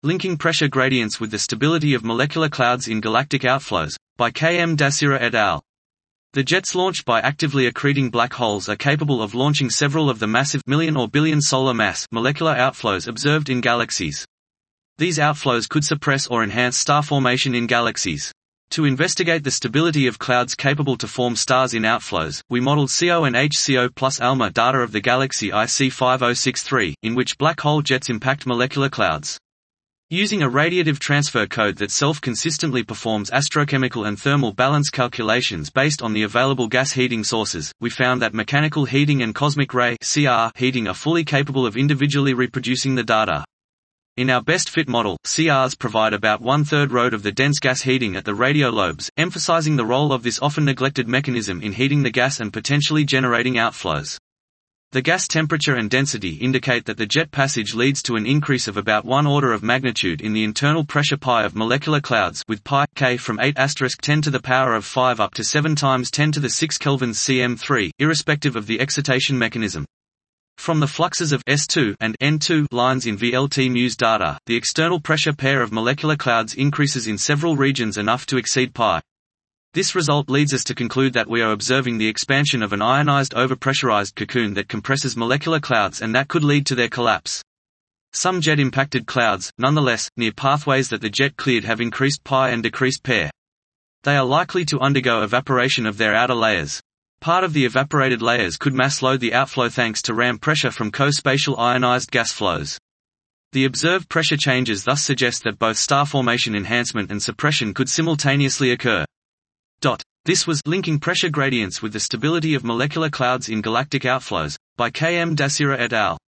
Linking Pressure Gradients with the Stability of Molecular Clouds in Galactic Outflows, by K. M. Dassira et al. The jets launched by actively accreting black holes are capable of launching several of the massive million or billion solar mass molecular outflows observed in galaxies. These outflows could suppress or enhance star formation in galaxies. To investigate the stability of clouds capable to form stars in outflows, we modeled CO and HCO plus ALMA data of the galaxy IC 5063, in which black hole jets impact molecular clouds. Using a radiative transfer code that self-consistently performs astrochemical and thermal balance calculations based on the available gas heating sources, we found that mechanical heating and cosmic ray (CR) heating are fully capable of individually reproducing the data. In our best fit model, CRs provide about 1/3 of the dense gas heating at the radio lobes, emphasizing the role of this often neglected mechanism in heating the gas and potentially generating outflows. The gas temperature and density indicate that the jet passage leads to an increase of about 1 order of magnitude in the internal pressure pi of molecular clouds, with pi K from 8*10 to the power of 5 up to 7 times 10 to the 6 kelvins cm3, irrespective of the excitation mechanism. From the fluxes of S2 and N2 lines in VLT-Muse data, the external pressure pair of molecular clouds increases in several regions enough to exceed pi. This result leads us to conclude that we are observing the expansion of an ionized overpressurized cocoon that compresses molecular clouds and that could lead to their collapse. Some jet-impacted clouds, nonetheless, near pathways that the jet cleared have increased pi and decreased pair. They are likely to undergo evaporation of their outer layers. Part of the evaporated layers could mass load the outflow thanks to ram pressure from co-spatial ionized gas flows. The observed pressure changes thus suggest that both star formation enhancement and suppression could simultaneously occur. This was Linking Pressure Gradients with the Stability of Molecular Clouds in Galactic Outflows, by K. M. Dassira et al.